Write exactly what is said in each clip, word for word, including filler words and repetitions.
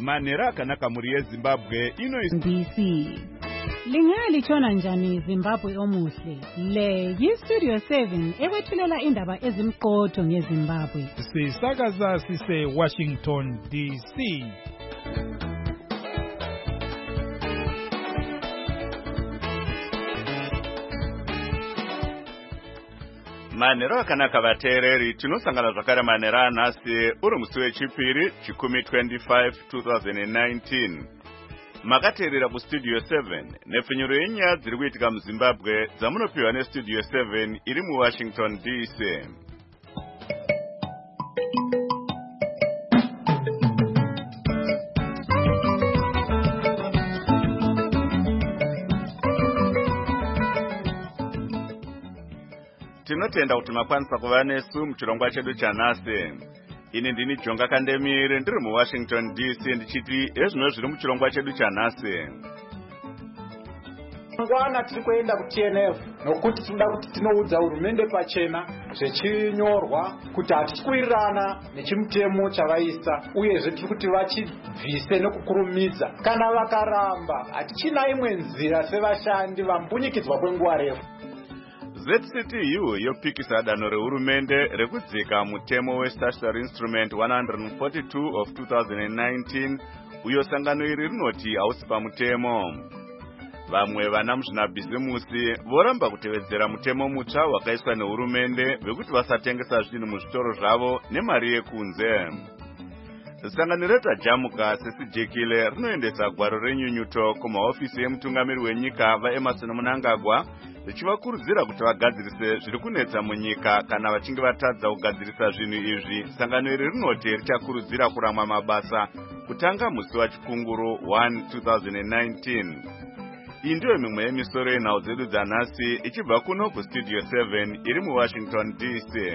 manhero akanaka mhuri yeZimbabwe ino D C. Lingalitshona njani Zimbabwe omuhle? Le yiStudio seven ekwethulela indaba ezimqotho ngeZimbabwe. Sisakaza sise Washington D C. manhero akanaka vateereri, tinosangana zvakare manhero anhasi uri musi wechipiri chikumi twenty-five twenty nineteen. Makateerera kuStudio seven nepfinyuro yenyaya dziri kuitika muZimbabwe dzamunopiwa neStudio seven iri muWashington D C. Tinotenda kuti makwanisa kuva nesu muchirongwa chedu chanhasi. Ini ndini Jonga Kandemire ndiri muWashington D C ndichiti ezvino zviri muchirongwa chedu chanhasi. Ngwana tiri kuenda ku T N F nokuti tinoda kuti tinoudza hurumende pachena zvechinyorwa kuti hatichikuwirirana nechimutemo chavaisa uyezve tiri kuti vachibvise nekukurumidza. Kana vakaramba hatichina imwe nzira sevashandi vambunyikidzwa kwenguva refu. Z C T U yopikisa danho rehurumende rekudzika mutemo weStatutory Instrument one forty-two of twenty nineteen uyo sangano iri rinoti hausi pamutemo. Vamwe vana muzvinabhizimusi voramba kutevedzera mutemo mutsva wakaiswa nehurumende vekuti vasatengesa zvinhu muzvitoro zvavo nemari yekunze. Sangano retaJamuka sesijekile rinoendesa gwaro renyunyuto kumahofisi emutungamiri wenyika vaEmerson Mnangagwa richivakurudzira kuti vagadzirise zviri kunetsa munyika kana vachinge vatadza kugadzirisa zvinhu izvi. Sangano iri rinoti richakurudzira kurama mabasa kutanga musi wachikunguru one twenty nineteen. Iyi ndiyo mimwe yemisoro yenhau dzedu dzanhasi ichibva kuno kuStudio seven iri muWashington D C.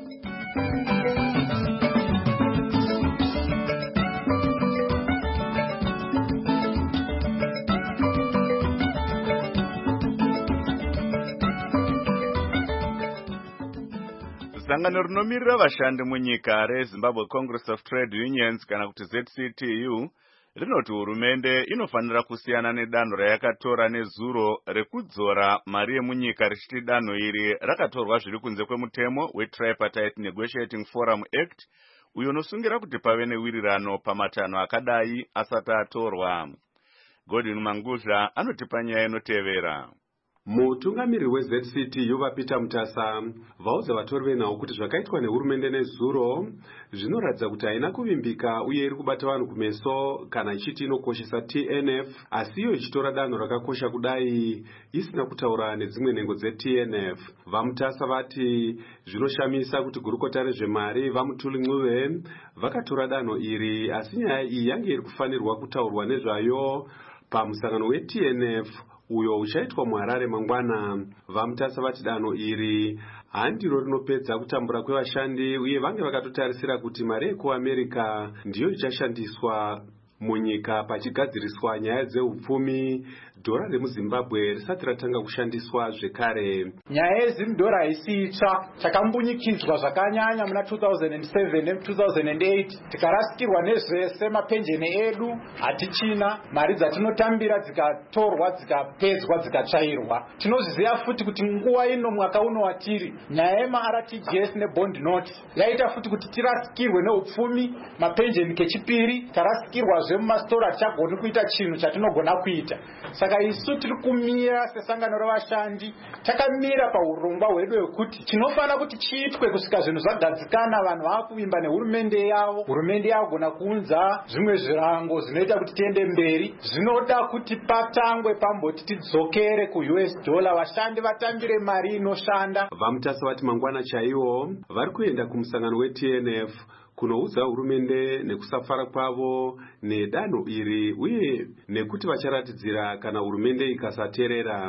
Sangano rinomirira vashandi munyika reZimbabwe Congress of Trade Unions kana kuti Z C T U rinoti hurumende inofanira kusiyana nedanho rayakatora nezuro rekudzora mari yemunyika richiti danho iri rakatorwa zviri kunze kwemutemo weTripartite Negotiating Forum Act uyo unosungira kuti pave newirirano pamatanho akadai asati atorwa. Godwin Mangudla anotipa nyaya inotevera. Mutungamiriri weZ C T U Peter Mutasa vaudza vatori venhau kuti zvakaitwa nehurumende nezuro zvinoratidza kuti haina kuvimbika uye iri kubata vanhu kumeso kana ichiti inokoshesa T N F asi iyo ichitora danho rakakosha kudai isina kutaura nedzimwe nhengo dzeT N F. VaMutasa vati zvinoshamisa kuti gurukota rezvemari vaMutuli Ncube vakatora danho iri asi nyaya iyi yange iri kufanirwa kutaurwa nezvayo pamusangano weT N F uyo uchaitwa muHarare mangwana. VaMutasa vati danho iri handiro rinopedza kutambura kwevashandi uye vange vakatotarisira kuti mari yekuAmerica ndiyo ichashandiswa munyika pachigadziriswa nyaya dzeupfumi dhora remuZimbabwe risati ratanga kushandiswa zvekare. Nyaya yezimudhora haisi itsva, takambunyikidzwa zvakanyanya muna two thousand seven ne two thousand eight tikarasikirwa nezvese mapenjeni edu hatichina, mari dzatinotambira dzikatorwa dzikapedzwa dzikatsvairwa. Tinozviziva futi kuti nguva ino mwaka uno watiri nyaya yemaR T G S nebond note yaita futi kuti tirasikirwe neupfumi, mapenjeni kechipiri, tarasikirwazve mumastora tichagoni kuita chinhu chatinogona kuita. Saka isu tiri kumira sesangano revashandi takamira paurongwa hwedu hwekuti tinofana kuti chiitwe kusvika zvinhu zvagadzikana, vanhu vakuvimba nehurumende yavo, hurumende yagona kuunza zvimwe zvirango zvinoita kuti tiende mberi. Zvinoda kuti patangwe pamboti tidzokere kuU S dollar, vashandi vatambire mari inoshanda. VaMutasa vati mangwana chaiwo vari kuenda kumusangano weT N F kunoudza hurumende nekusafara kwavo nedanho iri uye nekuti vacharatidzira kana hurumende ikasateerera.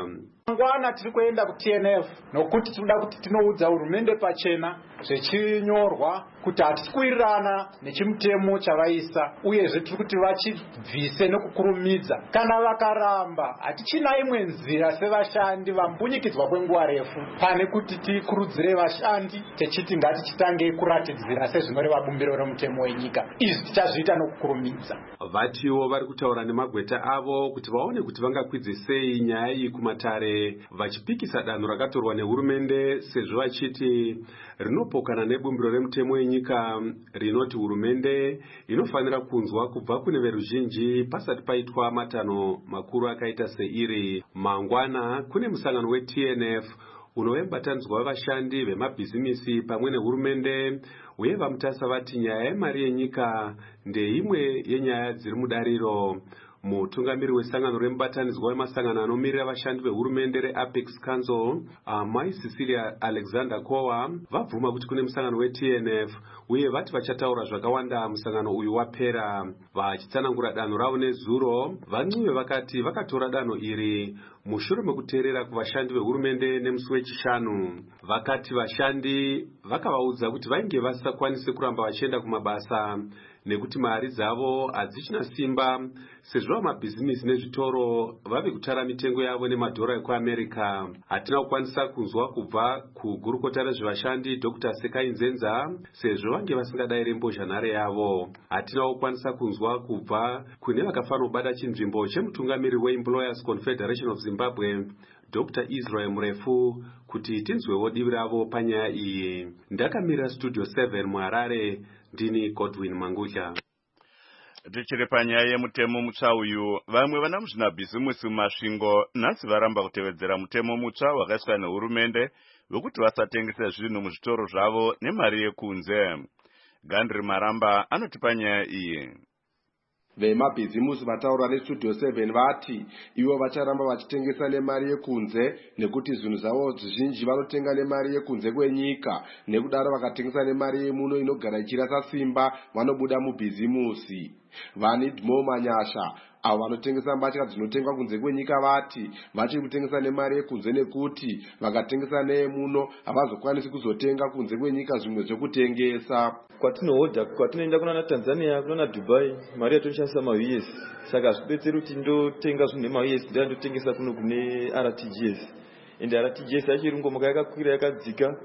Mangwana tiri kuenda ku T N F nokuti tinoda kuti tinoudza hurumende pachena zvechinyorwa kuti hatikuwirirana nechimutemo chavaisa uyezve tiri kuti vachibvise nekukurumidza. Kana vakaramba hatichina imwe nzira sevashandi vambunyikidzwa kwenguva refu pane kuti tikurudzire vashandi techiti ngatichitange kuratidzira sezvinoreva bumbiro remutemo wenyika. Izvi tichazviita nokukurumidza. Vatiwo vari kutaura nemagweta avo kuti vaone kuti vangakwidze sei nyaya iyi kumatare vachipikisa danho rakatorwa nehurumende sezvo vachiti rinopokana nebumbiro remutemo wenyika rinoti hurumende inofanira kunzwa kubva kune veruzhinji pasati paitwa matanho makuru akaita seiri. Mangwana kune musangano we T N F unove mubatanidzwa wevashandi vemabhizimisi pamwe nehurumende uye vamutasa vati nyaya yemari yenyika ndeimwe yenyaya dziri mudariro. Mutungamiri wesangano remubatanidzwa wemasangano anomirira vashandi vehurumende reApex Council Mai Cecilia Alexander Kowa vabvuma kuti kune musangano we T N F uye vati vachataura zvakawanda musangano uyu wapera. Vachitsanangura danho ravo nezuro, vaNciwe vakati vakatora danho iri mushure mekuteerera kuvashandi vehurumende nemusi wechishanu. Vakati vashandi vakavaudza kuti vainge vasakwanise kuramba vachienda kumabasa nekuti mari dzavo hadzichina simba sezvo vamabhizimisi nezvitoro vave kutara mitengo yavo nemadhora ekuAmerica. Hatina kukwanisa kunzwa kubva kugurukota rezvevashandi Doctor Sekai Nzenza sezvo vange vasingadayire mbozhanhare yavo. Hatina kukwanisa kunzwa kubva kune vakafanira kubata chinzvimbo chemutungamiri weEmployers Confederation of Zimbabwe Doctor Israel Murefu kuti tinzwewo divi ravo panyaya iyi. Ndakamira Studio seven muHarare, ndini Godwin Mangudya. Tichiri panyaya yemutemo mutsva uyu, vamwe vana muzvinabhizimusi mumasvingo nhasi varamba kutevedzera mutemo mutsva wakaiswa nehurumende wekuti vasatengesa zvinhu muzvitoro zvavo nemari yekunze. Gandri Maramba anoti panyaya iyi. Vemabhizimusi vataura neStudio seven vati ivo vacharamba vachitengesa nemari yekunze nekuti zvinhu zvavo zvizhinji vanotenga nemari yekunze kwenyika, nekudaro vakatengesa nemari yemuno inogara ichirasa simba vanobuda mubhizimusi. Vanidmo Manyasha avo vanotengesa mbatya dzinotengwa kunze kwenyika vati vachiri kutengesa nemari yekunze nekuti vakatengesa neyemuno havazokwanisi kuzotenga kunze kwenyika zvimwe zvekutengesa. Kwatinohodha kwatinoenda kuna Tanzania kuna Dubai mari yatoshandisa ma U S, saka zvibetseri kuti ndotenga zvinhu nema U S ndandotengesa kuno kune R T G S, ende R T G S yachirungomoka yakakwira yakadzika,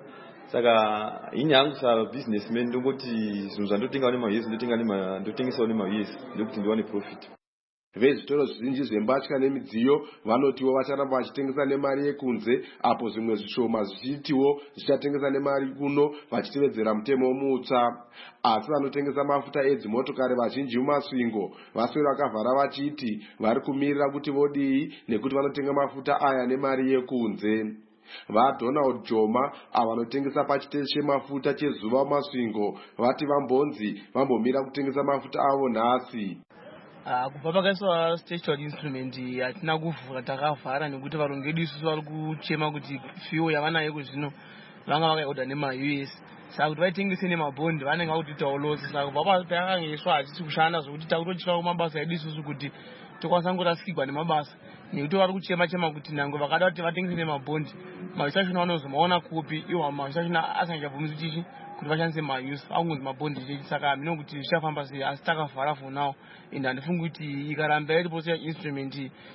saka inyangu sa businessman ndongoti zvinhu zvandotenga nema U S ndotenga nema ndotengesa nema U S ndokuti ndiwane profit. Vezvitoro zvizhinji zvembatya nemidziyo vanotiwo vacharamba vachitengesa nemari yekunze, apo zvimwe zvishoma zvichitiwo zvichatengesa nemari kuno vachitevedzera mutemo mutsva. Asi vanotengesa mafuta edzimotokari vazhinji mumasvingo vaswera vakavhara vachiti vari kumirira kuti vodii nekuti vanotenga mafuta aya nemari yekunze. VaDonald Joma avo vanotengesa pachiteshi chemafuta chezuva mumasvingo vati vambonzi vambomira kutengesa mafuta avo nhasi. Kubva pakaiswa statutory instrument hatina kuvhura, takavhara nekuti varongi isusu vari kuchema kuti fuel yavanayo kuzvino vanga vakaiodha nema U S, saka kuti vaitengese nemabhondi vanenge vakutitawo losi. Saka kubva pakangeiswa hachisi kushanda zvokuti takutochika kumabasa edu isusu kuti tokwanisa kurasikirwa nemabasa, nekuti vari kuchema chema kuti nangwe vakada kuti vatengese nemabhondi mavisashona vanozomaona kupi iwo mavisashona asingachabvumisi tichi kuti vashandise mayusi akungonzi mabhondi chechi. Saka hamina kuti zvichafamba sei, asi takavhara for now, ende handifungi kuti ikaramba iripo seinstrument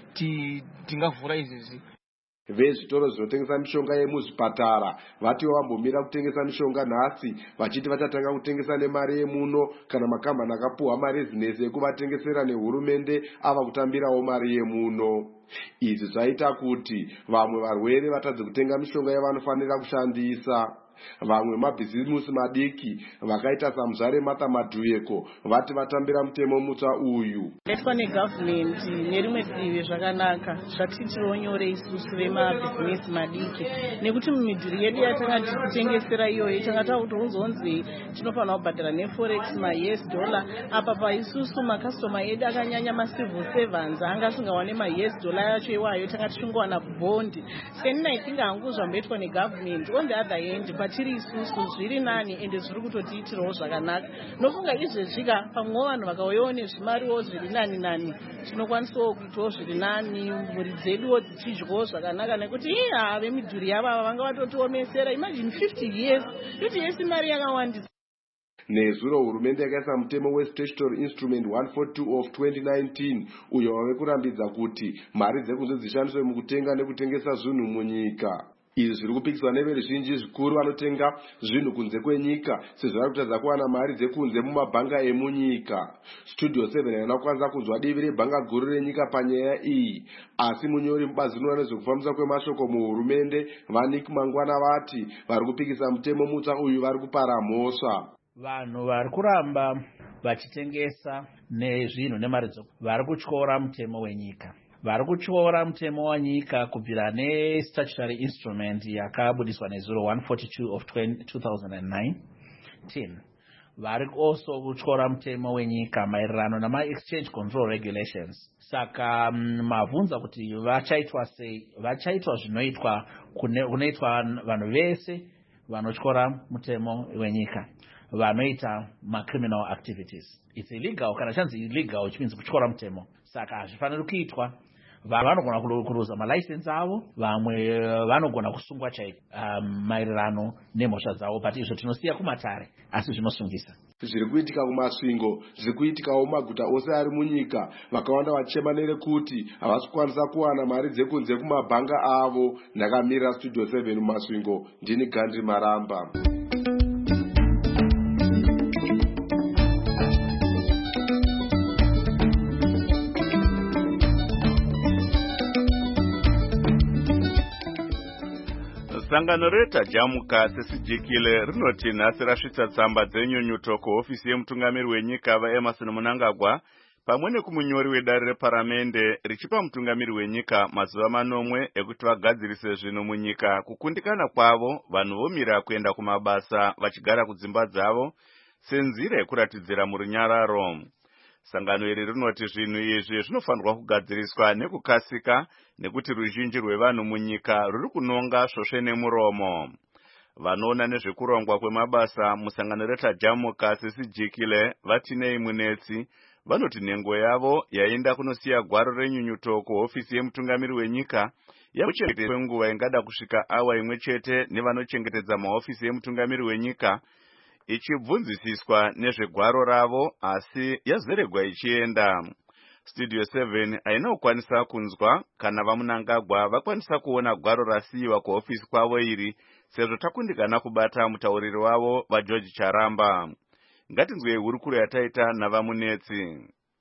tingavhura izvezvi. Vezvitoro zvinotengesa mishonga yemuzvipatara vatiwo vambomira kutengesa mishonga nhasi vachiti vachatanga kutengesa nemari yemuno kana makambani akapuhwa marezinesi ekuvatengesera nehurumende ava kutambirawo mari yemuno. Izvi zvaita kuti vamwe varwere vatadze kutenga mishonga yavanofanira kushandisa. Vamwe mabhizimusi madiki vakaita samuzvare Martha Madhuyeko vati vatambira mutemo mutsva uyu. Letwa negovernment nerimwe divi zvakanaka zvatiitirawo nyore isusu vemabhizimusi madiki, nekuti mumidhuri yedu yatanga tichitengesera iyoyo tanga takuti unzonzi tinofanira kubhadhara neforex ma U S dollar, apa paisusu makastoma edu akanyanya macivil servants anga asingawane ma U S dollar yacho iwayo tanga tichingowana bhondi. Senina itinga hangu zvamboitwa negovernment. On the other hand, kubva tiri isusu zviri nani ende zviri kutotiitirawo zvakanaka. Nofunga izvezvika pamwewo vanhu vakauyawo nezvimariwo zviri nani nani tinokwanisawo kuitawo zviri nani, mhuri dzeduwo dzichidyawo zvakanaka, nekuti iya vemidhuri yava vanga vatotiomesera. Imagine fifty years fifty years mari yakawandisa. Nezuro hurumende yakaisa mutemo we-Statutory Instrument one forty-two of twenty nineteen uyo wave kurambidza kuti mari dzekunze dzishandiswe mukutenga nekutengesa zvinhu munyika. Izvi zviri kupikiswa neveruzhinji zvikuru vanotenga zvinhu kunze kwenyika sezvo vari kutadza kuwana mari dzekunze mumabhanga emunyika. Studio seven haina kukwanisa kunzwa divi rebhanga guru renyika panyaya iyi, asi munyori mubazi rinoona nezvekufambisa kwemashoko muhurumende Vanik Mangwana vati vari kupikisa mutemo mutsva uyu vari kupara mhosva. Vanhu vari kuramba vachitengesa nezvinhu nemari dzoko vari kutyora mutemo wenyika. Vari kutyora mutemo wenyika kubvira ne-statutory instrument yakabudiswa nezuro one forty-two of two thousand nineteen. Vari also kutyora mutemo wenyika maererano nama-exchange control regulations. Saka mavunza kuti vachaitwa sei, vachaitwa zvinoitwa kunoitwa vanhu vese vanotyora mutemo wenyika, vanoita ma-criminal activities. It's illegal, kana chanzi illegal, which means kutyora mutemo. Saka hazvifaniri kuitwa. Vanhu vanogona kuruza malicense avo, vamwe vanogona kusungwa chaiko um, maererano nemhosva dzavo, but izvo tinosiya kumatare asi zvinosungisa. Zviri kuitika kumasvingo zviri kuitikawo mumaguta ose ari munyika, vakawanda vachema nerekuti havasi kukwanisa kuwana mari dzekunze kumabhanga avo. Ndakamirira Studio seven mumasvingo, ndini Gandhi Maramba. Sangano retajamuka sesijikile rinoti nhasi rasvitsa tsamba dzenyunyuto kuhofisi yemutungamiri wenyika vaEmmerson Mnangagwa pamwe nekumunyori wedare reparamende richipa mutungamiri wenyika mazuva manomwe ekuti vagadzirise zvinhu munyika kukundikana kwavo vanhu vomira kuenda kumabasa vachigara kudzimba dzavo senzira yekuratidzira murunyararo. Sangano iri rinoti zvinhu izvi zvinofanirwa kugadziriswa nekukasika nekuti ruzhinji rwevanhu munyika ruri kunonga svosve nemuromo. Vanoona nezvekurongwa kwemabasa musangano retajamuka sesijikile vatinei munetsi vanoti nhengo yavo yaenda kunosiya gwaro renyunyuto kuhofisi yemutungamiri wenyika yakuchengetedzwa kwenguva ingada kusvika awa imwe chete nevanochengetedza mahofisi yemutungamiri wenyika ichibvunzisiswa nezvegwaro ravo, asi yazeregwa ichienda. Studio seven haina kukwanisa kunzwa kana vaMnangagwa vakwanisa kuona gwaro rasiyiwa kuhofisi kwavo iri sezvo takundikana kubata mutauriri wavo vaGeorge Charamba. Ngatinzwei hurukuro yataita navamunetsi.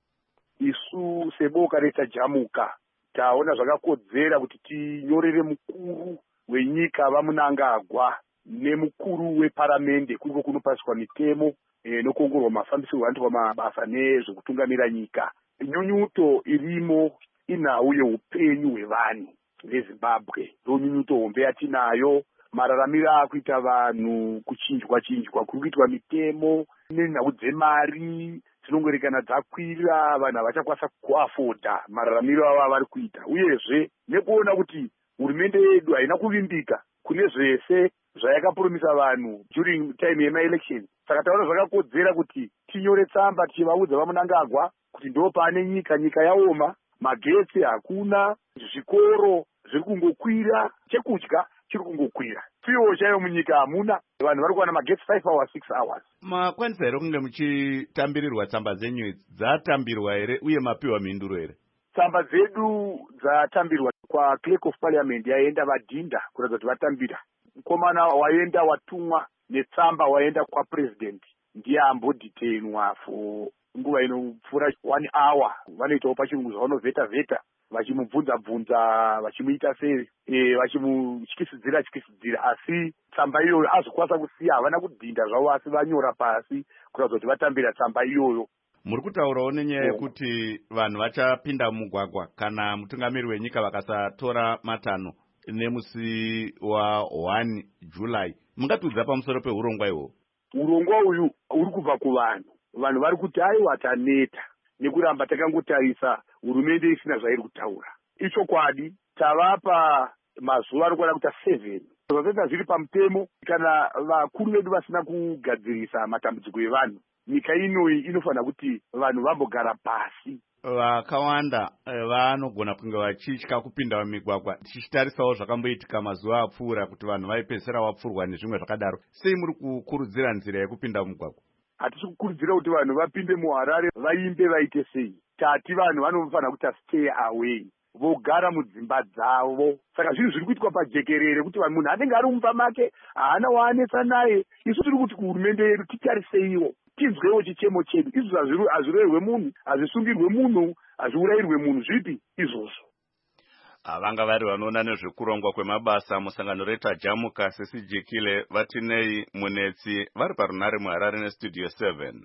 Isu seboka retajamuka taona zvakakodzera kuti tinyorere mukuru wenyika vaMnangagwa nemukuru weparamende kuriko kunopaswa mitemo e, nokuongororwa mafambisirwo anoitwa mabasa nezvekutungamira nyika. Nyunyuto irimo inhau yeupenyu hwevanhu veZimbabwe. Ndo nyunyuto hombe yatinayo, mararamiro akuita vanhu, kuchinjwa chinjwa kuri kuitwa mitemo nenhau dzemari dzinongorekana dzakwira, vanhu havachakwanisa kuafodha mararamiro avo avari kuita, uyezve nekuona kuti hurumende yedu haina kuvimbika kune zvese zvayakapromisa vanhu during time yema-election. Saka taona zvakakodzera kuti tinyore tsamba tichivaudza vaMnangagwa kuti ndo pane nyika, nyika yaoma, magetsi hakuna, zvikoro zviri kungokwira, chekudya chiri kungokwira, fiwo chaiyo munyika hamuna, vanhu vari kuwana magetsi five hours six hours. Makwanisa here kunge muchitambirirwa tsamba dzenyu dzatambirwa here uye mapiwa mhinduro here? Tsamba dzedu dzatambirwa kwa Clerk of Parliament yaenda vadhinda kuratidza kuti vatambira. Mukomana waenda watumwa netsamba waenda kwa president ndiye ambodhitenwa for nguva inopfuura one hour. Vanoitawo pachirungu zvavanovheta vheta vachimubvunza bvunza vachimuita sei e, vachimutyisidzira tyisidzira, asi tsamba iyoyo azokwanisa kusiya, havana kudhinda zvavo asi vanyora pasi kuratidza kuti vatambira tsamba iyoyo. Muri kutaurawo nenyaya yekuti vanhu vachapinda mumugwagwa kana mutungamiri wenyika vakasatora matanho nemusi wa one July. Mungatiudza pamusoro peurongwa ihwo? Urongwa uyu uri kubva kuvanhu. Vanhu vari kuti aiwa taneta nekuramba takangotarisa hurumende isina zvairi kutaura. Ichokwadi tavapa mazuva anokwana kuita seven zvazoita zviri pamutemo kana vakuru vedu vasina kugadzirisa matambudziko evanhu, nyika inoyi inofanira kuti vanhu vambogara pasi. Vakawanda vanogona kunge vachitya kupinda mumigwagwa, tichitarisawo zvakamboitika mazuva apfuura kuti vanhu vaipedzisira vapfurwa nezvimwe zvakadaro. Sei muri kukurudzira nzira yekupinda mumugwagwa? Hatisi kukurudzira kuti vanhu vapinde muHarare vaimbe vaite sei. Tati vanhu vanofanira kuti stay away, vogara mudzimba dzavo. Saka zvinhu zviri kuitwa pajekerere kuti munhu anenge ari mumba make haana waanetsa naye. Isu tiri kuti kuhurumende yedu titariseiwo, tinzwewo chichemo chedu. Izvo hazvirerwe munhu, hazvisungirwe munhu, hazviurayirwe munhu. Zvipi izvozvo? Vanga vari vanoona nezvekurongwa kwemabasa musangano reTajamuka sesijikile vatinei Munetsi vari parunare muHarare nestudio seven.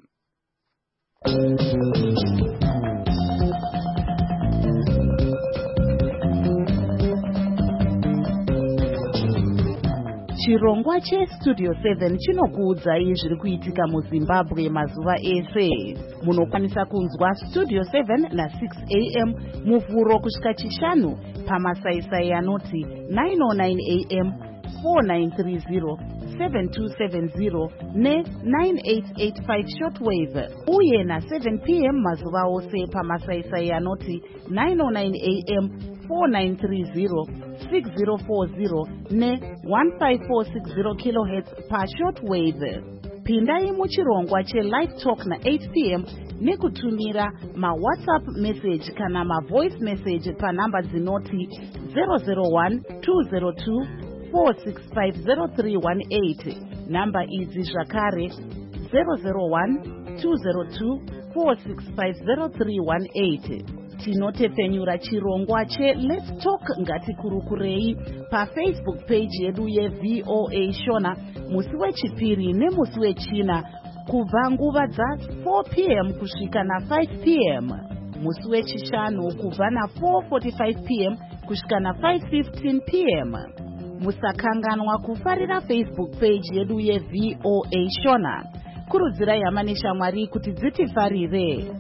Chirongwa chestudio seven chinokuudzai zviri kuitika muZimbabwe mazuva ese. Munokwanisa kunzwa studio seven na six a m muvhuro kusvika chishanu pamasaisai anoti nine oh nine a m, four nine three zero, seven two seven zero ne nine eight eight five shortwave, uye na seven p m mazuva ose pamasaisai anoti nine oh nine a m, four nine three zero, six zero four zero ne one five four six zero kilohertz pa shortwave. Pindai muchirongwa che-live talk na eight p m nekutumira ma-WhatsApp message kana ma-voice message pa namba dzinoti zero zero one two zero two four six five zero three one eight. Namba idzi zvakare zero zero one two zero two four six five zero three one eight. Tinotepfenyura chirongwa che Let's Talk Ngatikurukurei paFacebook page yedu yeV O A Shona musi wechipiri nemusi wechina kubva nguva dza four p m kusvika na five p m, musi wechishanu kubva na four forty-five p m kusvika na five fifteen p m. Musakanganwa kufarira Facebook page yedu yeV O A Shona. Kurudzirai hama neshamwari kuti dzitifarire.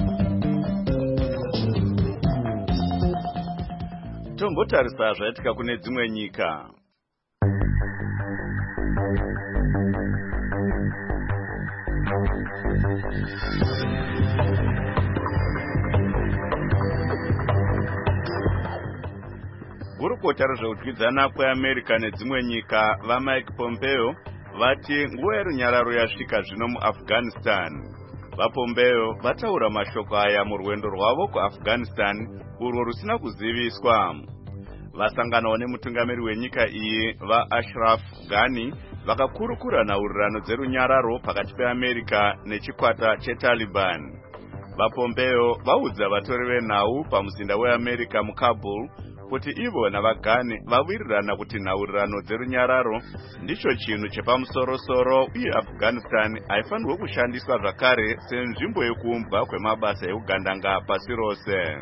Tombotarisa zvaitika kune dzimwe nyika. Gurukota rezveudyidzana kweAmerica nedzimwe nyika vaMike Pompeo vati nguva yerunyararo yasvika zvino muAfghanistan. VaPompeo vataura mashoko aya murwendo rwavo kuAfghanistan urwo rusina kuziviswa. Vasanganawo nemutungamiri wenyika iyi vaAshraf Ghani vakakurukura nhaurirano dzerunyararo pakati peAmerica nechikwata cheTaliban. VaPompeo vaudza vatori venhau pamuzinda weAmerica muKabul kuti ivo navaGhani vawirirana kuti nhaurirano dzerunyararo ndicho chinhu chepamusoro-soro uye Afghanistan haifanirwe kushandiswa zvakare senzvimbo yekuumbwa kwemabasa eugandanga pasi rose.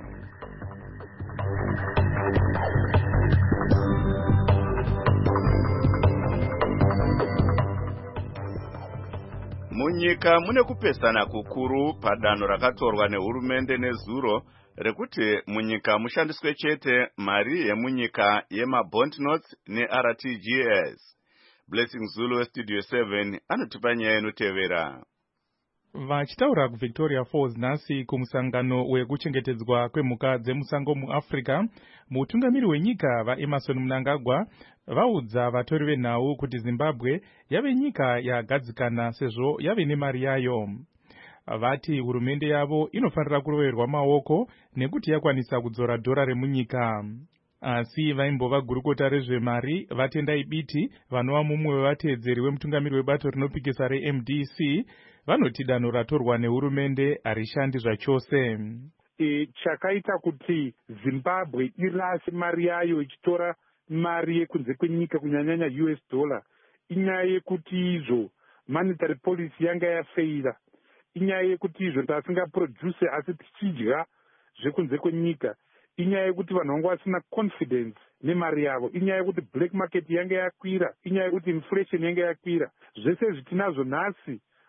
Munyika mune kupesana kukuru padanho rakatorwa nehurumende nezuro rekuti munyika mushandiswe chete mari yemunyika yema-bond notes ne-R T G S. Blessing Zulu westudio seven anotipa nyaya inotevera. Vachitaura kuVictoria Falls nhasi kumusangano wekuchengetedzwa kwemhuka dzemusango muAfrica, mutungamiri wenyika vaEmerson Mnangagwa vaudza vatori venhau kuti Zimbabwe yave nyika yagadzikana sezvo yave nemari yayo. Vati hurumende yavo inofanira kuroverwa maoko nekuti yakwanisa kudzora dhora remunyika. Asi vaimbova gurukota rezvemari vatendai biti vanova mumwe wevateedzeri wemutungamiri webato rinopikisa reM D C vanoti danho ratorwa nehurumende harishandi zvachose. E, chakaita kuti Zimbabwe irase mari yayo ichitora mari yekunze kwenyika kunyanyanya U S dollar inyaya yekuti izvo monetary policy yanga yafeira, inyaya yekuti izvo tasingaproduce asi tichidya zvekunze kwenyika, inyaya yekuti vanhu vanga vasina confidence nemari yavo, inyaya yekuti black market yanga yakwira, inyaya yekuti inflation yanga yakwira. Zvese zvitinazvo nhasi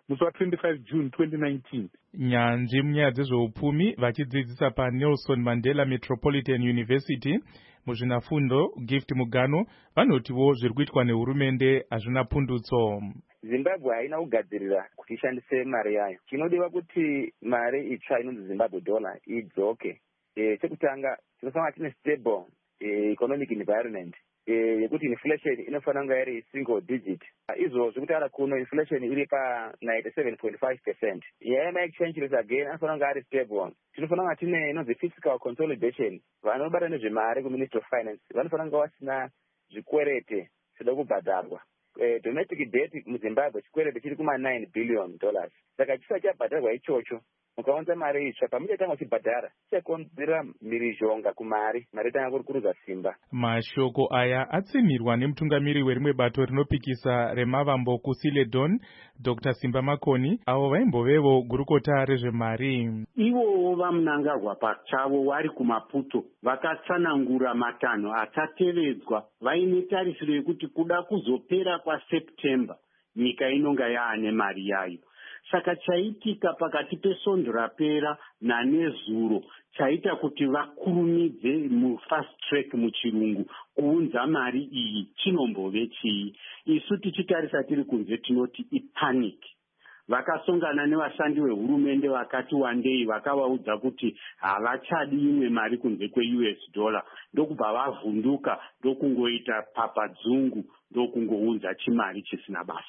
musi wa25 June twenty nineteen. Nyanzvi munyaya dzezveupfumi vachidzidzisa paNelson Mandela Metropolitan University muzvinafundo Gift Mugano vanotiwo zviri kuitwa nehurumende hazvina pundutso. Zimbabwe haina kugadzirira kuti ishandise mari yayo. Chinodiwa kuti mari itsva inonzi Zimbabwe dollar idzoke. E, chekutanga tinofanira tine stable e, economic environment yekuti e, inflation inofanira kunge iri single digit. Izvozvo kuti ara kuno inflation iri pa ninety-seven point five percent. Yaya exchange rate again anofanira kunge ari stable. Tinofanira tine inonzi fiscal consolidation. Vanobata nezvemari kuMinistry of Finance vanofanira kunge vasina zvikwerete zvinoda kubhadharwa. Uh, domestic debt muZimbabwe chikwerete chiri kuma nine billion dollars. Saka chisati chabhadharwa ichocho mukawanza mari itsva pamuchatanga kuchibhadhara chakonzera mhirizhonga kumari mari tanga kuri kuruza simba. Mashoko aya atsimirwa nemutungamiri werimwe bato rinopikisa remavambo kuSiledon Doctor Simba Makoni avo vaimbovevo gurukota rezvemari. Ivowo vamunangagwa pachavo vari kuMaputo vakatsanangura matanho achatevedzwa vaine tarisiro yekuti kuda kuzopera kwaSeptember nyika inonga yaane mari yayo. Saka chaitika pakati pesvondo rapera nanezuro chaita kuti vakurumidze mufast track muchirungu kuunza mari iyi chinombove chii. Isu tichitarisa tiri kunze tinoti ipanic. Vakasongana nevashandi vehurumende vakati wandei vakavaudza kuti havachadi imwe mari kunze kwe-U S dollar. Ndokubva vavhunduka ndokungoita papadzungu ndokungounza chimari chisina basa.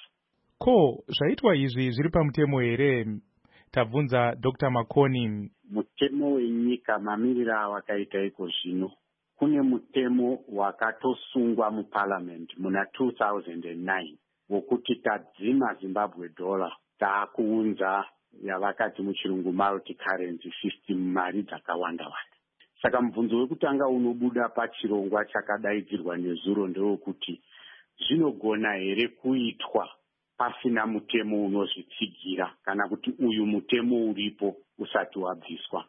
Ko zvaitwa izvi zviri pamutemo here? Tabvunza Doctor Makoni. Mutemo wenyika mamiriro awakaita iko zvino. Kune mutemo wakatosungwa muparliament muna two thousand nine wokuti tadzima Zimbabwe dollar taakuunza yavakati muchirungu multi currency system mari dzakawanda wanda. Saka mubvunzo wekutanga unobuda pachirongwa chakadaidzirwa nezuro ndewekuti zvinogona here kuitwa pasina mutemo unozvitsigira kana kuti uyu mutemo uripo usati wabviswa.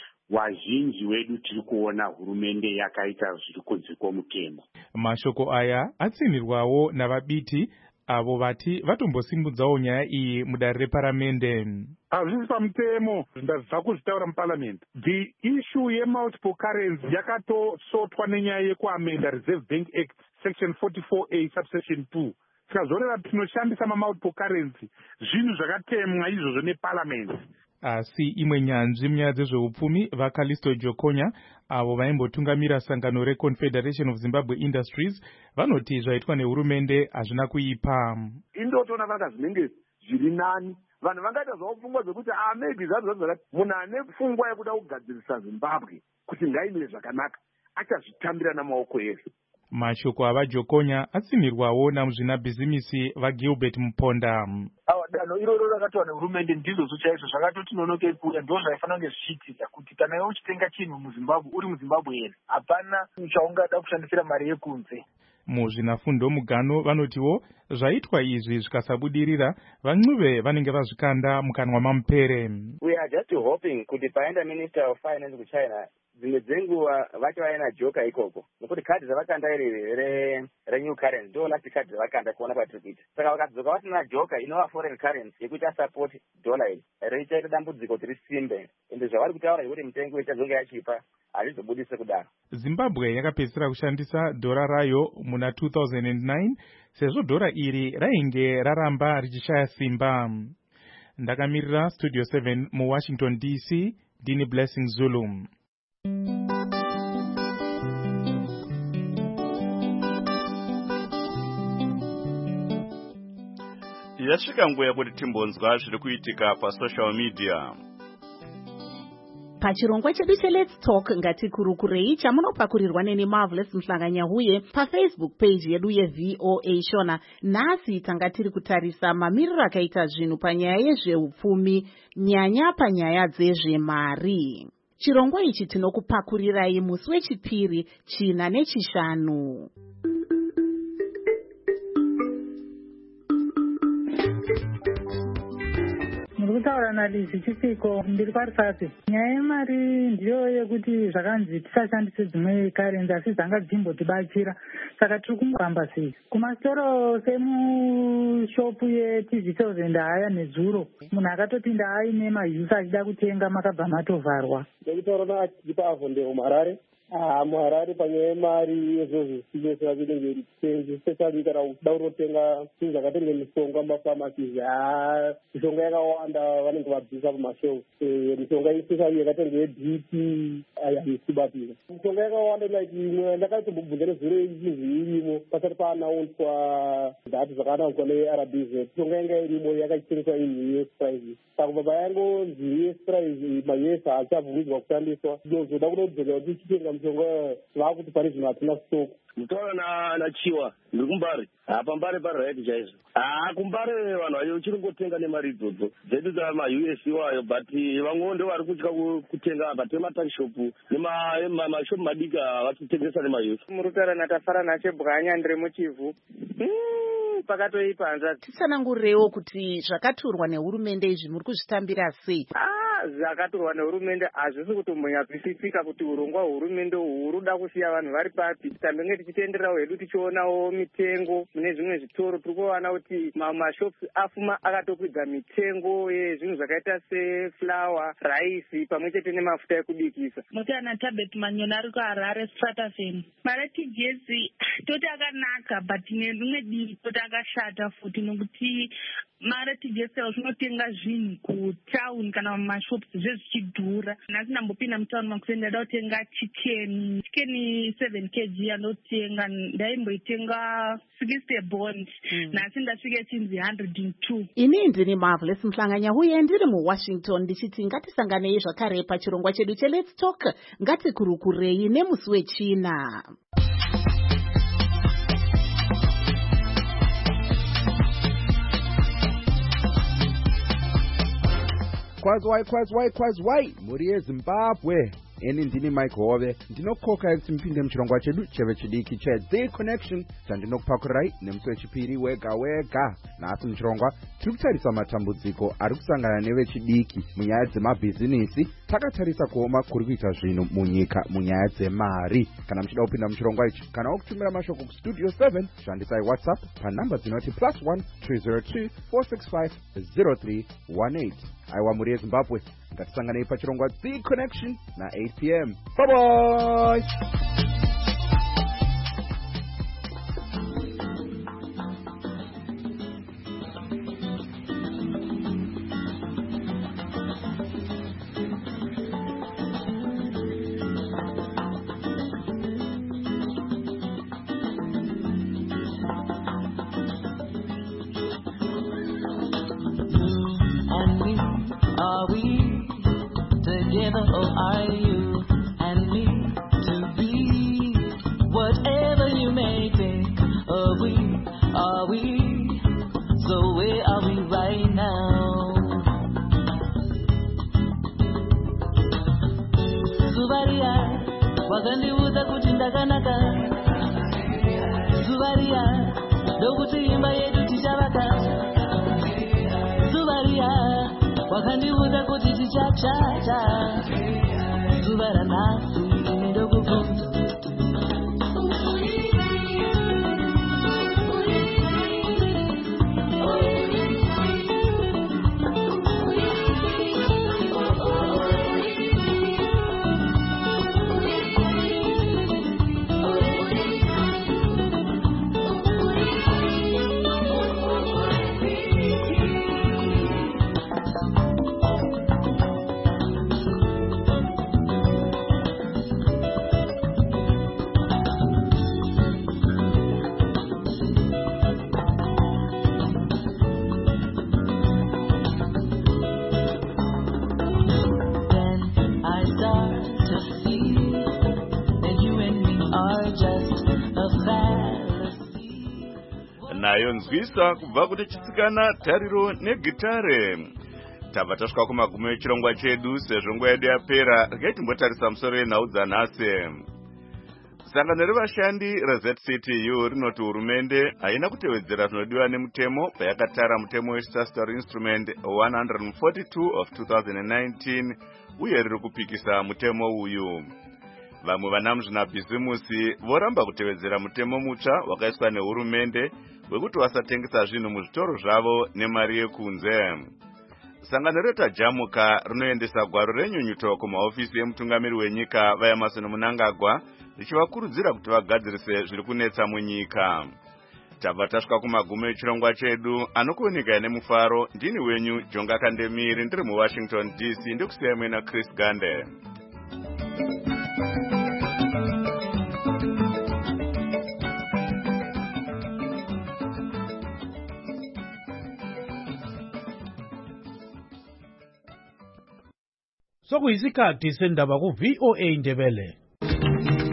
Wazhinji wedu tiri kuona hurumende yakaita zviri kunze kwomutemo. Mashoko aya atsimirwawo navabiti avo vati vatombosimudzawo nyaya iyi mudare reparamende. Hazvisi pamutemo ndabva kuzvitaura muparliament. The issue yemultiple currency yakatosotwa nenyaya yekuamenda Reserve Bank Act section forty-four A subsection two. Tikazoreva tinoshandisa mamultiple currency zvinhu zvakatemwa izvozvo neparliament. Asi imwe nyanzvi munyaya dzezveupfumi vaKalisto Jokonya avo vaimbotungamira sangano reConfederation of Zimbabwe Industries vanoti zvaitwa nehurumende hazvina kuipa. Indotoona vanga zvinenge zviri nani. Vanhu vangaita zvavo pfungwa dzekuti ah maybe zvazvo zvakati munhu ane pfungwa yekuda kugadzirisa Zimbabwe kuti ngaimire zvakanaka achazvitambira namaoko ese. Mashoko avaJokonya atsimirwawo namuzvinabhizimisi vaGilbert Muponda. Awa danho iroro rakatwa nehurumende ndizvo chaizvo zvakatoti nonoke kuuya ndo zvaifanira kunge zvichiitika kuti kana iwe uchitenga chinhu muZimbabwe uri muZimbabwe here hapana chaungada kushandisira mari yekunze. Muzvinafundo Mugano vanotiwo zvaitwa izvi zvikasabudirira vancuve vanenge vazvikanda mukanwa mamupere. We are just hoping kuti paenda Minister of Finance kuChina dzimwe dzenguva vacho vaina joka ikoko nokuti kadhi dzavakanda iri renew currency ndo last kadhi dzavakanda kuona patiri kuita. Saka vakadzoka vasina joka inova foreign currency yekuti support dollar iyi richaita dambudziko kuti risimbe ende zvavari kutaura yekuti mitengo ichazonge yachipa hazvizobudise kudaro. Zimbabwe yakapedzisira kushandisa dhora rayo muna two thousand nine sezvo dhora iri rainge raramba richishaya simba. Ndakamirira Studio seven muWashington D C ndini Blessing Zulu. Yasvika nguva yekuti timbonzwa zviri kuitika pasocial media. Pachirongwa chedu cheLet's Talk ngatikurukurei chamunopakurirwa neni Marvelous Mhlanganyahuye paFacebook page yedu yeV O A Shona. Nhasi tanga tiri kutarisa mamiriro akaita zvinhu panyaya yezveupfumi nyanya panyaya dzezvemari. Chirongwa ichi tinokupakurirai musi wechipiri china nechishanu. Muri kutaura naLizzy Chitsiko, ndiri kwaRusase. Nyaya yemari ndiyo yekuti zvakanzi tisashandise dzimwe karenzi asi dzanga dzimbotibatsira, saka tiri kumuramba sei kumasitoro semushopu yeT V thousand haya nezuro munhu akatopinda aine majusi achida kutenga makabva matovharwa. Ndakutaura naAchipa Avondero muHarare. Ah, muHarare panyaya yemari izvozvo zvinetsera kunenge ritenzi especially kana uchida kunotenga zvinhu zvakaita mishonga mumafamasi. Ah, mishonga yakawanda vanenge vabvisa pamashelf. Mishonga especially yakaita yeB P haisibapira. Mishonga yakawanda like imwe ndakatobvunza nezuro izvi irimo pasati paanaunzwa dhati zvakaanaunzwa neR B Z. Mishonga yanga irimo yakachengetwa in U S price. Saka baba yangonzi U S price ma-U S haachabvumidzwa kushandiswa. Ndozoda kunobvunza kuti ichitenga mishonga vakuti pane zvinhu hatina stoko. Mutaura na naChiwa ndiri kuMbare. Apa Mbare pariraiti chaizvo. Ah, kuMbare vanhu vayo chiringotenga nemari idzodzo dzedu dzama-U S iwayo, but vamwe ndo vari kutya kutenga but ematakishopu nemashopu madiki havachitengesa nema-U S. Murutaura natafara nachebwanya ndiri muchivhu. Pakatoipanza tisanangurewo kuti zvakaturwa nehurumende izvi muri kuzvitambira sei? Ah, zvakaturwa nehurumende hazvisi kuti munyatwisisika kuti urongwa hurumende huruda kusiya vanhu vari papi. Tambenge tichitendererawo hedu tichionawo mitengo mune zvimwe zvitoro tiri kuona kuti mashops afuma akatokwidza mitengo yezvinhu zvakaita seflower, raisi pamwe chete nemafuta ekubikisa. Mutana Tabet Manyona ari kuHarare Strathafen. Mari T G S toti akanaka but nerimwe divi toti akashata futi nokuti mari T G S zvinotenga zvinhu kutauni kana mumashops zvezvichidhura. Nhasi ndambopinda mutauni makuseni ndada kutenga chicken chicken seven kilograms yandotenga ndaimboitenga sixty bond. Nhasi ndasvika chinzi one hundred and two. Ini ndini Marvelous Mhlanganya huye ndiri muWashington ndichiti ngatisanganei zvakare pachirongwa chedu cheLet's Talk. Ngatikurukurei nemusi wechina. Kwazwai kwazwai kwazwai muri yeZimbabwe. Eni ndini Mike Hove ndinokoka kuti mpinde muchirongwa chedu cheve chidiki cheThe Connection chandinokupakurai nemusi wechipiri wega wega. Nhasi muchirongwa tiri kutarisa matambudziko ari kusangana nevechidiki munyaya dzemabhizinisi. Takatarisa kuoma kuri kuita zvinhu munyika munyaya dzemari. Kana muchida kupinda muchirongwa ichi kana wokutumira mashoko kustudio seven shandisai WhatsApp panhamba dzinoti plus one three zero two four six five zero three one eight. Aiwa muri yeZimbabwe ngatisanganei pachirongwa The Connection na eight p m Bye bye. Are we together or are you and me to be whatever you may think? Are we, are we, so where are we right now? Zuvaria, wakandiudza kuti ndakanaka. Zuvaria, ndokuti imba yedu tichavaka. Zuvaria, wakandiudza kuti tichachata. Zuva ranhasi ndokubvunza nayo nzwisa kubva kuti chitsikana tariro negitare. Tabva tasvika kumagumo echirongwa chedu sezvo nguva yedu yapera. Regai timbotarisa musoro wenhau dzanhasi. Sangano revashandi reZ C T U rinoti hurumende haina kutevedzera zvinodiwa nemutemo payakatara mutemo westatutory instrument one forty-two of two thousand nineteen uye riri kupikisa mutemo uyu. Vamwe vana muzvinabhizimusi voramba kutevedzera mutemo mutsva wakaiswa nehurumende wekuti vasatengesa zvinhu muzvitoro zvavo nemari yekunze. Sangano retajamuka rinoendesa gwaro renyunyuto kumahofisi emutungamiri wenyika vaEmmerson Mnangagwa richivakurudzira kuti vagadzirise zviri kunetsa munyika. Tabva tasvika kumagumo echirongwa chedu, anokuoneka nemufaro. Ndini wenyu Jonga Kandemiri, ndiri muWashington D C, ndikusiyai muina Chris Gande. Sokuyisikhathi sendaba ku V O A Ndebele.